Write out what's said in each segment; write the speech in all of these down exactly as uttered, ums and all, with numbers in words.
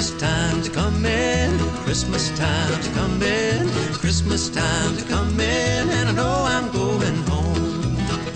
Christmas time's a-comin', Christmas time's a-comin', Christmas time's a-comin', and I know I'm going home.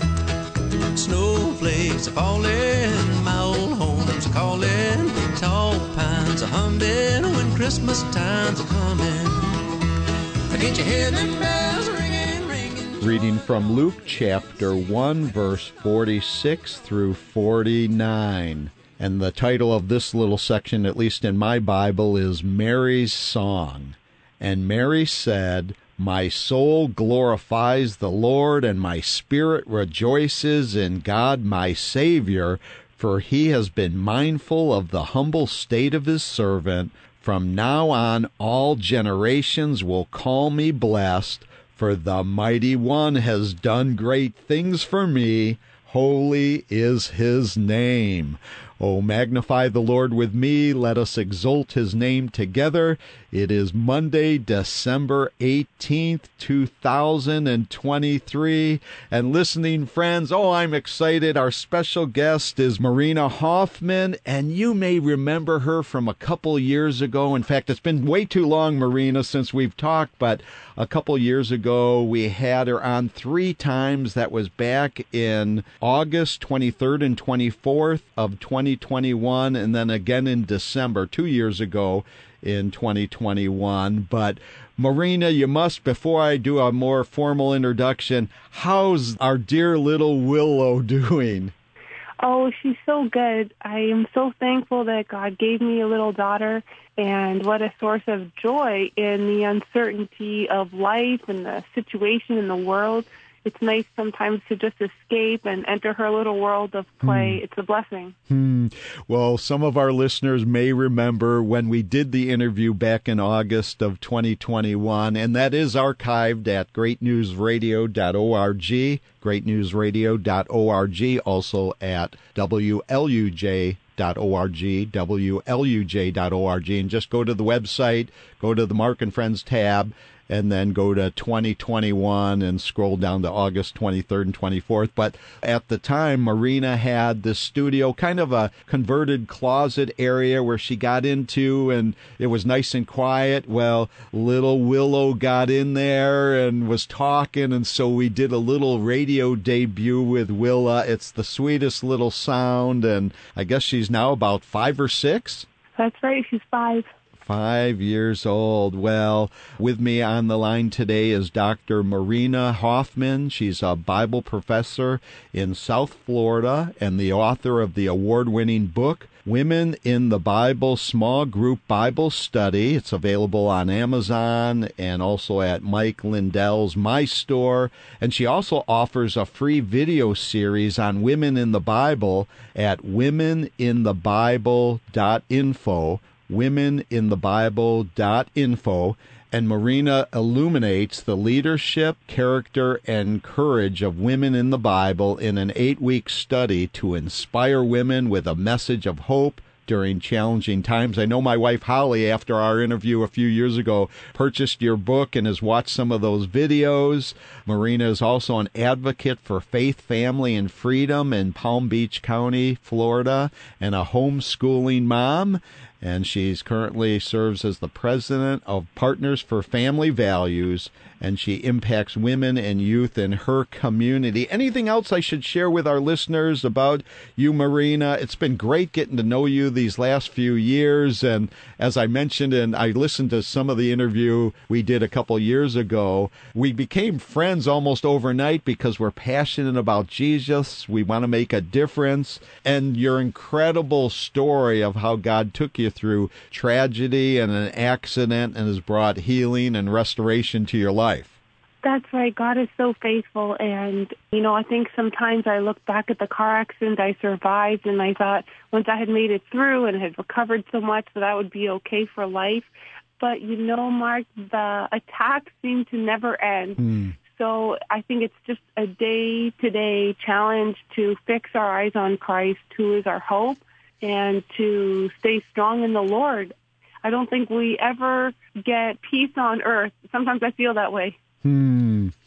Snowflakes are falling, my old home's calling, tall pines are humming when Christmas time's a-comin'. Can't you hear them bells ringing, ringing? Reading from Luke chapter one, verse forty-six through forty-nine. And the title of this little section, at least in my Bible, is Mary's Song. And Mary said, "My soul glorifies the Lord, and my spirit rejoices in God my Savior, for he has been mindful of the humble state of his servant. From now on all generations will call me blessed, for the Mighty One has done great things for me. Holy is his name. Oh, magnify the Lord with me. Let us exalt his name together." It is Monday, December eighteenth, two thousand twenty-three. And listening friends, oh, I'm excited. Our special guest is Marina Hoffman, and you may remember her from a couple years ago. In fact, it's been way too long, Marina, since we've talked, but a couple years ago we had her on three times. That was back in August twenty-third and twenty-fourth of twenty twenty-one, and then again in December, two years ago in twenty twenty-one. But Marina, you must, before I do a more formal introduction, how's our dear little Willow doing? Oh, she's so good. I am so thankful that God gave me a little daughter, and what a source of joy in the uncertainty of life and the situation in the world. It's nice sometimes to just escape and enter her little world of play. Hmm. It's a blessing. Hmm. Well, some of our listeners may remember when we did the interview back in August of twenty twenty-one, and that is archived at great news radio dot org, great news radio dot org, also at W L U J dot org, W L U J dot org, and just go to the website, go to the Mark and Friends tab, and then go to twenty twenty-one and scroll down to August twenty-third and twenty-fourth. But at the time, Marina had this studio, kind of a converted closet area where she got into, and it was nice and quiet. Well, little Willow got in there and was talking, and so we did a little radio debut with Willa. It's the sweetest little sound, and I guess she's now about five or six? That's right, she's five. Five years old. Well, with me on the line today is Doctor Marina Hoffman. She's a Bible professor in South Florida and the author of the award-winning book, Women in the Bible Small Group Bible Study. It's available on Amazon and also at Mike Lindell's My Store. And she also offers a free video series on women in the Bible at women in the bible dot info. women in the bible dot info, and Marina illuminates the leadership, character, and courage of women in the Bible in an eight-week study to inspire women with a message of hope during challenging times. I know my wife Holly, after our interview a few years ago, purchased your book and has watched some of those videos. Marina is also an advocate for faith, family, and freedom in Palm Beach County, Florida, and a homeschooling mom. And she's currently serves as the president of Partners for Family Values, and she impacts women and youth in her community. Anything else I should share with our listeners about you, Marina? It's been great getting to know you these last few years, and as I mentioned, and I listened to some of the interview we did a couple years ago, we became friends almost overnight because we're passionate about Jesus. We want to make a difference, and your incredible story of how God took you through tragedy and an accident and has brought healing and restoration to your life. That's right. God is so faithful. And, you know, I think sometimes I look back at the car accident I survived, and I thought once I had made it through and had recovered so much that I would be okay for life. But, you know, Mark, the attacks seem to never end. Mm. So I think it's just a day-to-day challenge to fix our eyes on Christ, who is our hope, and to stay strong in the Lord. I don't think we ever get peace on earth. Sometimes I feel that way. Hmm.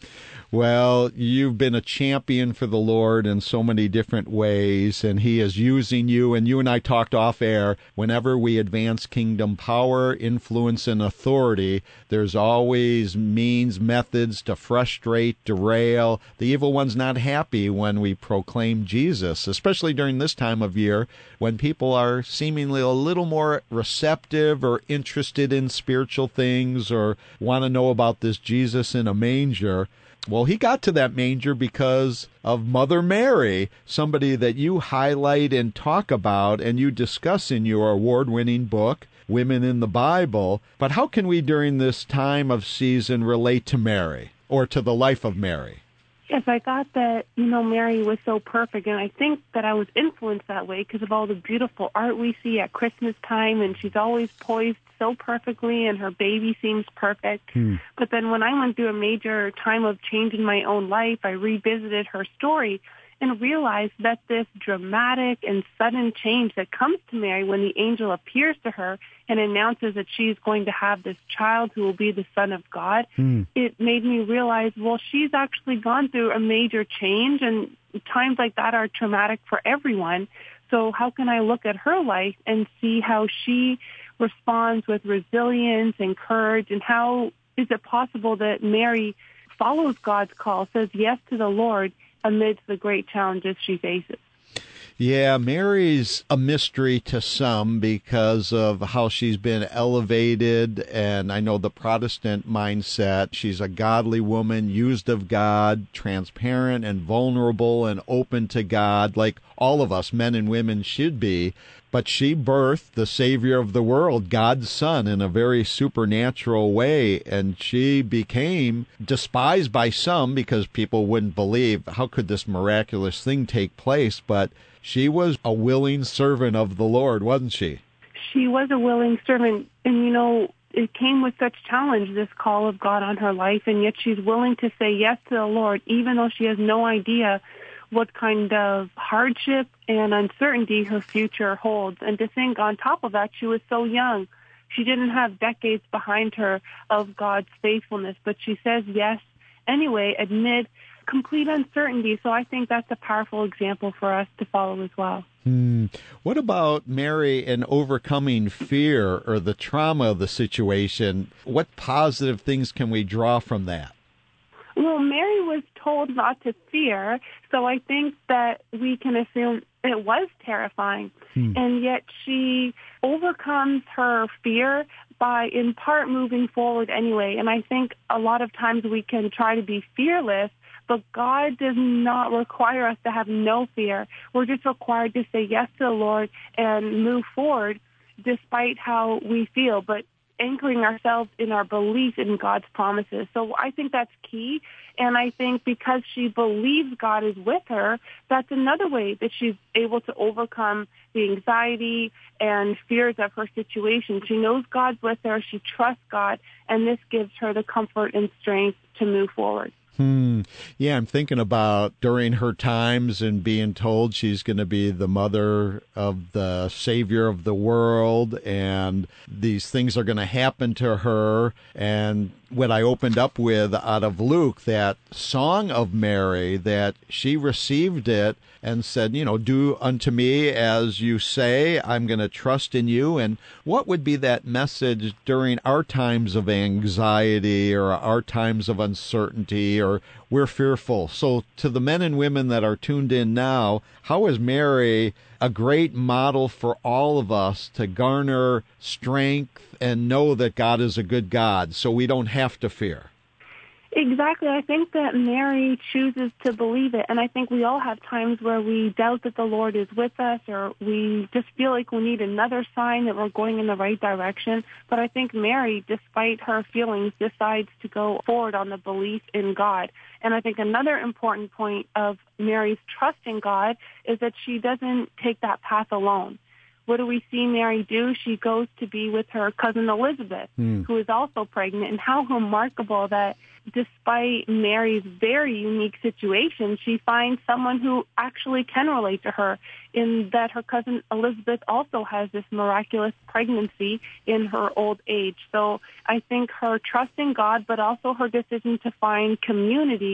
Well, you've been a champion for the Lord in so many different ways, and He is using you. And you and I talked off air. Whenever we advance kingdom power, influence, and authority, there's always means, methods to frustrate, derail. The evil one's not happy when we proclaim Jesus, especially during this time of year when people are seemingly a little more receptive or interested in spiritual things or want to know about this Jesus in a manger. Well, he got to that manger because of Mother Mary, somebody that you highlight and talk about and you discuss in your award-winning book, Women in the Bible. But how can we during this time of season relate to Mary or to the life of Mary? Yes, I thought that, you know, Mary was so perfect, and I think that I was influenced that way because of all the beautiful art we see at Christmas time, and she's always poised so perfectly, and her baby seems perfect. Hmm. But then when I went through a major time of change in my own life, I revisited her story and realized that this dramatic and sudden change that comes to Mary when the angel appears to her and announces that she's going to have this child who will be the Son of God, mm. it made me realize, well, she's actually gone through a major change, and times like that are traumatic for everyone. So how can I look at her life and see how she responds with resilience and courage, and how is it possible that Mary follows God's call, says yes to the Lord, amidst the great challenges she faces? Yeah, Mary's a mystery to some because of how she's been elevated, and I know the Protestant mindset. She's a godly woman, used of God, transparent and vulnerable and open to God, like all of us, men and women, should be. But she birthed the Savior of the world, God's Son, in a very supernatural way, and she became despised by some because people wouldn't believe, how could this miraculous thing take place? But she was a willing servant of the Lord, wasn't she? She was a willing servant, and you know, it came with such challenge, this call of God on her life, and yet she's willing to say yes to the Lord, even though she has no idea what kind of hardship and uncertainty her future holds. And to think on top of that, she was so young. She didn't have decades behind her of God's faithfulness, but she says yes anyway amid complete uncertainty. So I think that's a powerful example for us to follow as well. Hmm. What about Mary and overcoming fear or the trauma of the situation? What positive things can we draw from that? Well, Mary was told not to fear, so I think that we can assume it was terrifying. Hmm. And yet she overcomes her fear by, in part, moving forward anyway. And I think a lot of times we can try to be fearless, but God does not require us to have no fear. We're just required to say yes to the Lord and move forward despite how we feel, but anchoring ourselves in our belief in God's promises. So I think that's key. And I think because she believes God is with her, that's another way that she's able to overcome the anxiety and fears of her situation. She knows God's with her. She trusts God. And this gives her the comfort and strength to move forward. Hmm. Yeah, I'm thinking about during her times and being told she's going to be the mother of the Savior of the world, and these things are going to happen to her. And what I opened up with out of Luke, that song of Mary, that she received it and said, you know, do unto me as you say, I'm going to trust in you. And what would be that message during our times of anxiety or our times of uncertainty, or we're fearful? So to the men and women that are tuned in now, how is Mary a great model for all of us to garner strength and know that God is a good God so we don't have to fear? Exactly. I think that Mary chooses to believe it. And I think we all have times where we doubt that the Lord is with us, or we just feel like we need another sign that we're going in the right direction. But I think Mary, despite her feelings, decides to go forward on the belief in God. And I think another important point of Mary's trust in God is that she doesn't take that path alone. What do we see Mary do? She goes to be with her cousin Elizabeth, mm. who is also pregnant. And how remarkable that despite Mary's very unique situation, she finds someone who actually can relate to her, in that her cousin Elizabeth also has this miraculous pregnancy in her old age. So I think her trust in God, but also her decision to find community,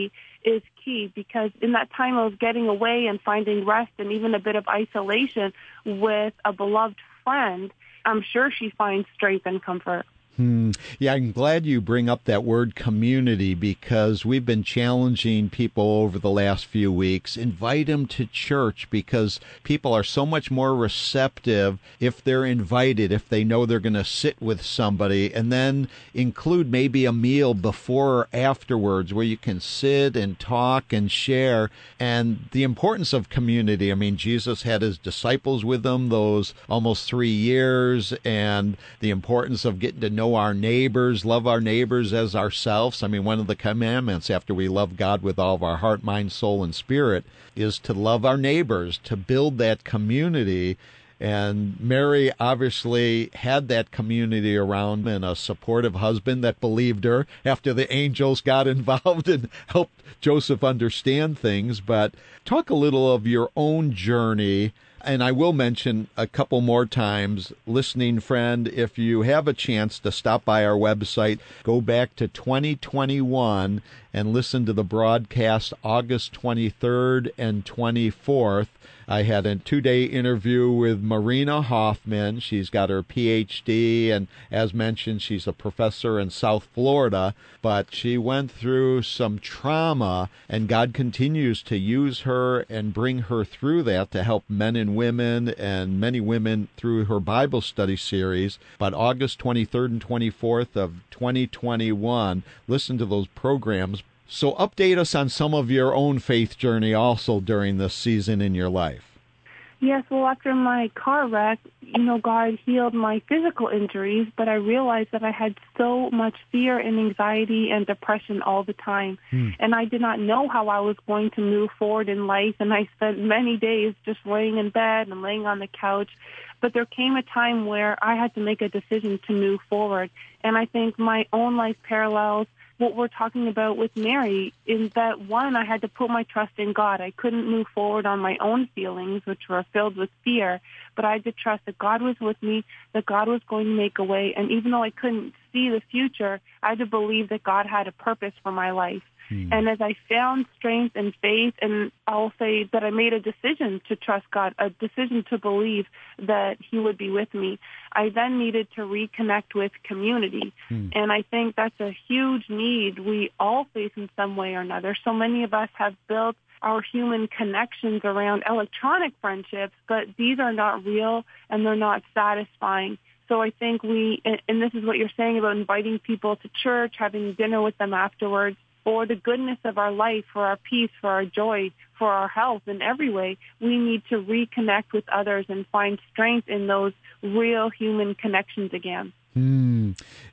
is key, because in that time of getting away and finding rest and even a bit of isolation with a beloved friend, I'm sure she finds strength and comfort. Hmm. Yeah, I'm glad you bring up that word community, because we've been challenging people over the last few weeks. Invite them to church, because people are so much more receptive if they're invited, if they know they're going to sit with somebody, and then include maybe a meal before or afterwards where you can sit and talk and share. And the importance of community. I mean, Jesus had his disciples with him those almost three years, and the importance of getting to know our neighbors, love our neighbors as ourselves. I mean, one of the commandments after we love God with all of our heart, mind, soul, and spirit is to love our neighbors, to build that community. And Mary obviously had that community around, and a supportive husband that believed her after the angels got involved and helped Joseph understand things. But talk a little of your own journey. And I will mention a couple more times, listening friend, if you have a chance to stop by our website, go back to twenty twenty-one and listen to the broadcast August twenty-third and twenty-fourth. I had a two-day interview with Marina Hoffman. She's got her P H D, and as mentioned, she's a professor in South Florida, but she went through some trauma, and God continues to use her and bring her through that to help men and women, and many women through her Bible study series. But August twenty-third and twenty-fourth of twenty twenty-one, listen to those programs. So update us on some of your own faith journey also during this season in your life. Yes, well, after my car wreck, you know, God healed my physical injuries, but I realized that I had so much fear and anxiety and depression all the time. Hmm. And I did not know how I was going to move forward in life, and I spent many days just laying in bed and laying on the couch. But there came a time where I had to make a decision to move forward. And I think my own life parallels what we're talking about with Mary, is that, one, I had to put my trust in God. I couldn't move forward on my own feelings, which were filled with fear, but I had to trust that God was with me, that God was going to make a way. And even though I couldn't see the future, I had to believe that God had a purpose for my life. Hmm. And as I found strength and faith, and I'll say that I made a decision to trust God, a decision to believe that he would be with me, I then needed to reconnect with community. Hmm. And I think that's a huge need we all face in some way or another. So many of us have built our human connections around electronic friendships, but these are not real and they're not satisfying. So I think we, and this is what you're saying about inviting people to church, having dinner with them afterwards, for the goodness of our life, for our peace, for our joy, for our health in every way, we need to reconnect with others and find strength in those real human connections again. Hmm.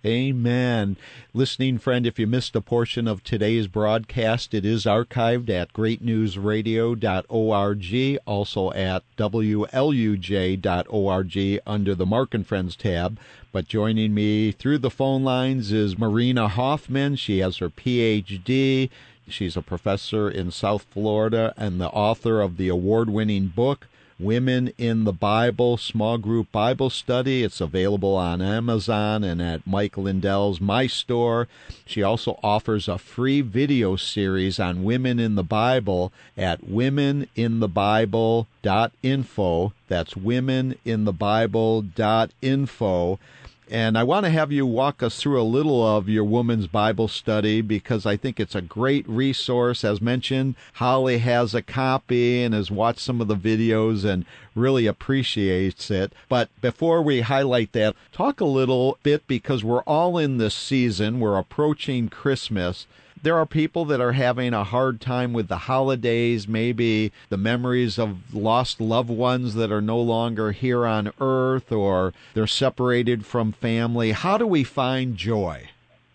Amen. Listening friend, if you missed a portion of today's broadcast, it is archived at great news radio dot org, also at w l u j dot org under the Mark and Friends tab. But joining me through the phone lines is Marina Hoffman. She has her P H D. She's a professor in South Florida and the author of the award-winning book, Women in the Bible, Small Group Bible Study. It's available on Amazon and at Mike Lindell's My Store. She also offers a free video series on women in the Bible at women in the bible dot info. That's women in the bible dot info. And I want to have you walk us through a little of your woman's Bible study, because I think it's a great resource. As mentioned, Holly has a copy and has watched some of the videos and really appreciates it. But before we highlight that, talk a little bit, because we're all in this season. We're approaching Christmas. There are people that are having a hard time with the holidays, maybe the memories of lost loved ones that are no longer here on earth, or they're separated from family. How do we find joy?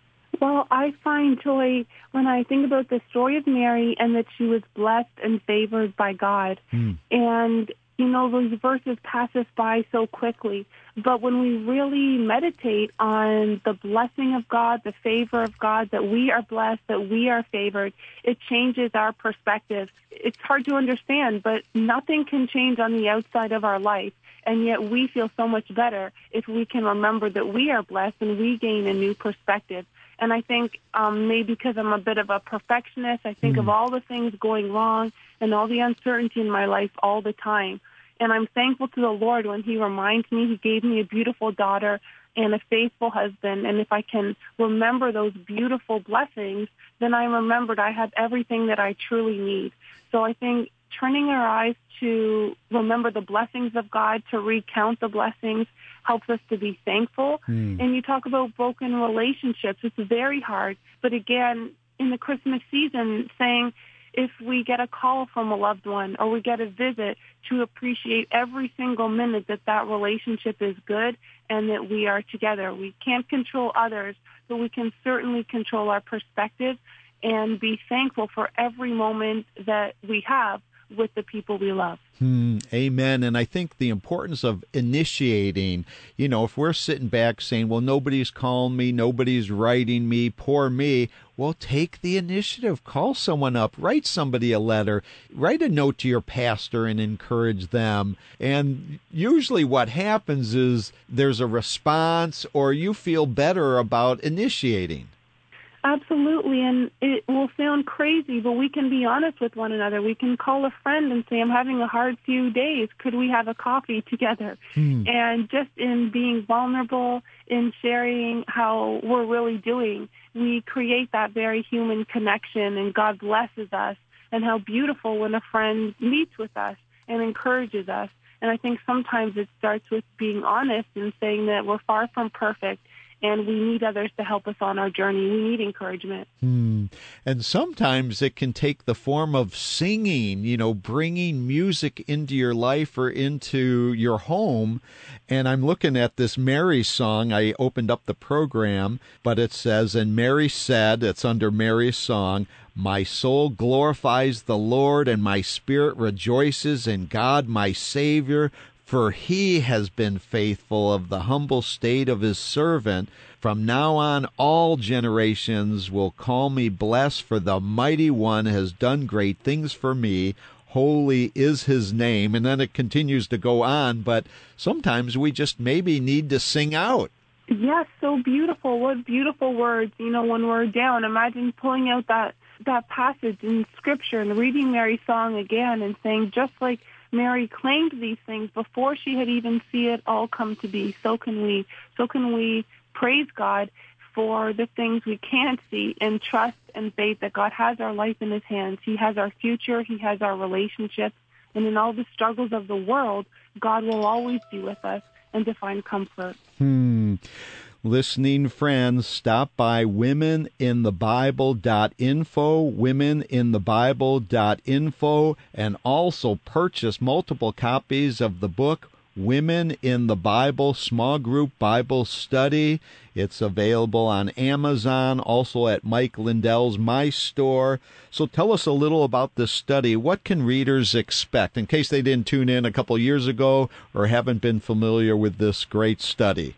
Well, I find joy when I think about the story of Mary and that she was blessed and favored by God. Hmm. And, you know, those verses pass us by so quickly. But when we really meditate on the blessing of God, the favor of God, that we are blessed, that we are favored, it changes our perspective. It's hard to understand, but nothing can change on the outside of our life. And yet we feel so much better if we can remember that we are blessed and we gain a new perspective. And I think um, maybe because I'm a bit of a perfectionist, I think mm. of all the things going wrong and all the uncertainty in my life all the time. And I'm thankful to the Lord when he reminds me he gave me a beautiful daughter and a faithful husband. And if I can remember those beautiful blessings, then I remembered I have everything that I truly need. So I think turning our eyes to remember the blessings of God, to recount the blessings, helps us to be thankful. Mm. And you talk about broken relationships. It's very hard. But again, in the Christmas season, saying if we get a call from a loved one or we get a visit, to appreciate every single minute that that relationship is good and that we are together. We can't control others, but we can certainly control our perspective and be thankful for every moment that we have with the people we love. Hmm, amen. And I think the importance of initiating, you know, if we're sitting back saying, well, nobody's calling me, nobody's writing me, poor me, well, take the initiative. Call someone up, write somebody a letter, write a note to your pastor and encourage them. And usually what happens is there's a response or you feel better about initiating. Absolutely, and it will sound crazy, but we can be honest with one another. We can call a friend and say, I'm having a hard few days. Could we have a coffee together? Hmm. And just in being vulnerable, in sharing how we're really doing, we create that very human connection, and God blesses us. And how beautiful when a friend meets with us and encourages us. And I think sometimes it starts with being honest and saying that we're far from perfect, and we need others to help us on our journey. We need encouragement. Hmm. And sometimes it can take the form of singing, you know, bringing music into your life or into your home. And I'm looking at this Mary song. I opened up the program, but it says, and Mary said, it's under Mary's song, my soul glorifies the Lord, and my spirit rejoices in God my Savior, for he has been faithful of the humble state of his servant. From now on, all generations will call me blessed, for the mighty one has done great things for me. Holy is his name. And then it continues to go on, but sometimes we just maybe need to sing out. Yes, so beautiful. What beautiful words. You know, when we're down, imagine pulling out that, that passage in Scripture and reading Mary's song again and saying, just like Mary claimed these things before she had even seen it all come to be. So can we. So can we praise God for the things we can't see and trust and faith that God has our life in his hands. He has our future. He has our relationships. And in all the struggles of the world, God will always be with us and to find comfort. Hmm. Listening friends, stop by women in the bible dot info, women in the bible dot info, and also purchase multiple copies of the book, Women in the Bible, Small Group Bible Study. It's available on Amazon, also at Mike Lindell's My Store. So tell us a little about this study. What can readers expect, in case they didn't tune in a couple years ago or haven't been familiar with this great study?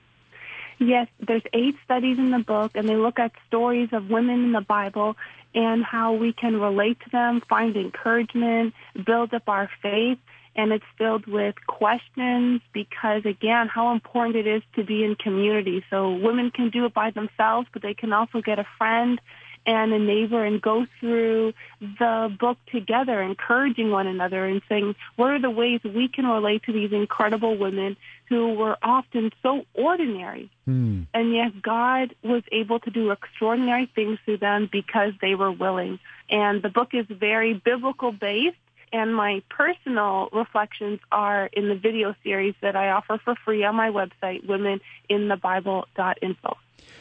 Yes, there's eight studies in the book, and they look at stories of women in the Bible and how we can relate to them, find encouragement, build up our faith. And it's filled with questions because, again, how important it is to be in community. So women can do it by themselves, but they can also get a friend and a neighbor and go through the book together, encouraging one another and saying, what are the ways we can relate to these incredible women who were often so ordinary? Hmm. And yet God was able to do extraordinary things through them because they were willing. And the book is very biblical based. And my personal reflections are in the video series that I offer for free on my website, women in the bible dot info.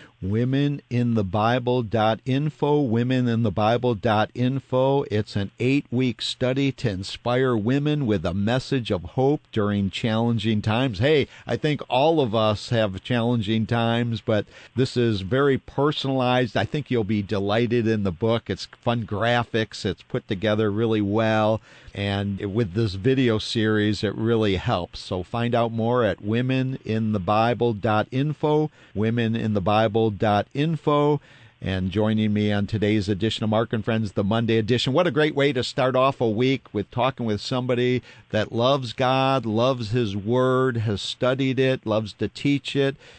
women in the bible dot info, women in the bible dot info. It's an eight-week study to inspire women with a message of hope during challenging times. Hey, I think all of us have challenging times, but this is very personalized. I think you'll be delighted in the book. It's fun graphics. It's put together really well. And with this video series, it really helps. So find out more at women in the bible dot info, women in the bible dot info. And joining me on today's edition of Mark and Friends, the Monday edition. What a great way to start off a week with talking with somebody that loves God, loves his word, has studied it, loves to teach it,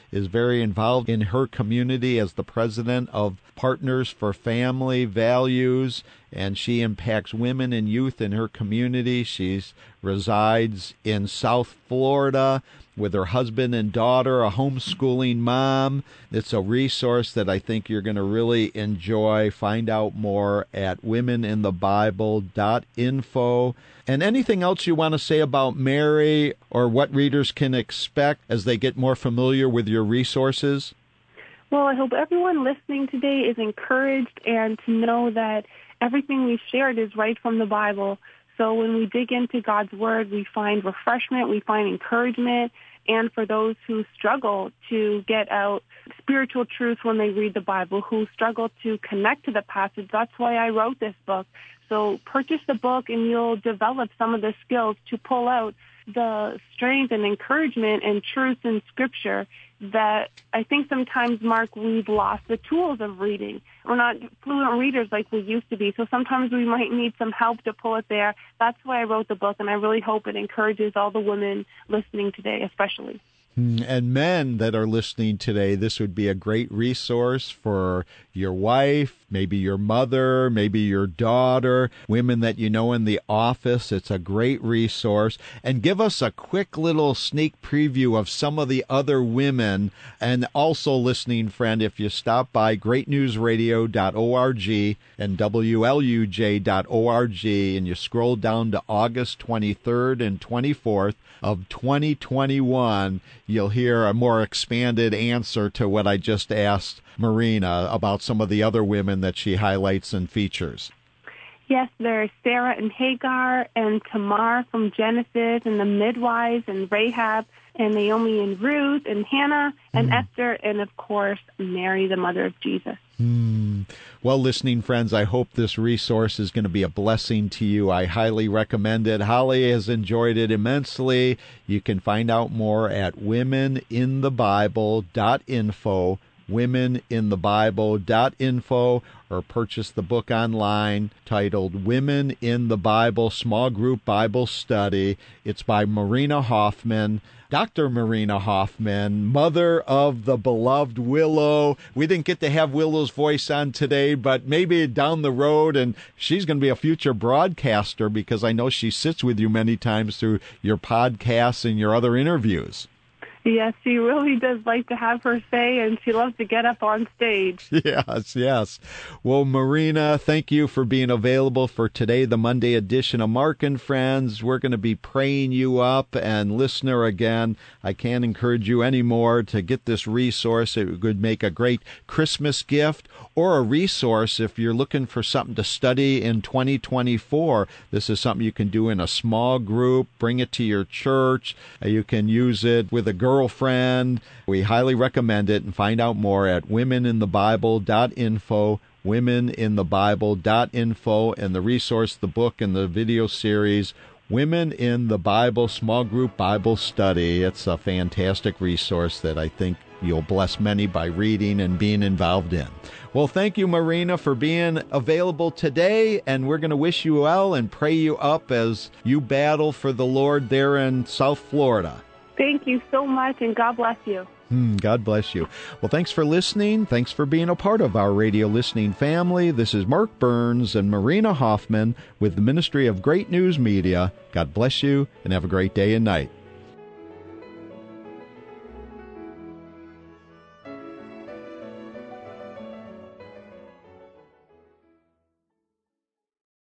is very involved in her community as the president of Partners for Family Values, and she impacts women and youth in her community. She resides in South Florida with her husband and daughter, a homeschooling mom. It's a resource that I think you're going to really enjoy. Find out more at women in the bible dot info. And anything else you want to say about Mary or what readers can expect as they get more familiar with your resources? Well, I hope everyone listening today is encouraged and to know that everything we've shared is right from the Bible. So when we dig into God's Word, we find refreshment, we find encouragement, and for those who struggle to get out spiritual truth when they read the Bible, who struggle to connect to the passage, that's why I wrote this book. So purchase the book and you'll develop some of the skills to pull out the strength and encouragement and truth in Scripture that I think sometimes, Mark, we've lost the tools of reading. We're not fluent readers like we used to be, so sometimes we might need some help to pull it there. That's why I wrote the book, and I really hope it encourages all the women listening today, especially. And men that are listening today, this would be a great resource for your wife, maybe your mother, maybe your daughter, women that you know in the office. It's a great resource. And give us a quick little sneak preview of some of the other women. And also, listening friend, if you stop by great news radio dot org and W L U J dot org and you scroll down to August twenty-third and twenty-fourth of twenty twenty-one, you'll hear a more expanded answer to what I just asked Marina about some of the other women that she highlights and features. Yes, there's Sarah and Hagar and Tamar from Genesis and the midwives and Rahab and Naomi and Ruth and Hannah and mm. Esther and, of course, Mary, the mother of Jesus. Hmm. Well, listening friends, I hope this resource is going to be a blessing to you. I highly recommend it. Holly has enjoyed it immensely. You can find out more at women in the bible dot info, women in the bible dot info, or purchase the book online titled Women in the Bible Small Group Bible Study. It's by Marina Hoffman. Doctor Marina Hoffman, mother of the beloved Willow. We didn't get to have Willow's voice on today, but maybe down the road, and she's going to be a future broadcaster because I know she sits with you many times through your podcasts and your other interviews. Yes, she really does like to have her say, and she loves to get up on stage. Yes, yes. Well, Marina, thank you for being available for today, the Monday edition of Mark and Friends. We're going to be praying you up, and listener, again, I can't encourage you anymore to get this resource. It would make a great Christmas gift or a resource if you're looking for something to study in twenty twenty-four. This is something you can do in a small group, bring it to your church. You can use it with a girlfriend. We highly recommend it, and find out more at women in the bible dot info, women in the bible dot info, and the resource, the book, and the video series, Women in the Bible Small Group Bible Study. It's a fantastic resource that I think you'll bless many by reading and being involved in. Well, thank you, Marina, for being available today, and we're going to wish you well and pray you up as you battle for the Lord there in South Florida. Thank you so much, and God bless you. Hmm, God bless you. Well, thanks for listening. Thanks for being a part of our radio listening family. This is Mark Burns and Marina Hoffman with the Ministry of Great News Media. God bless you, and have a great day and night.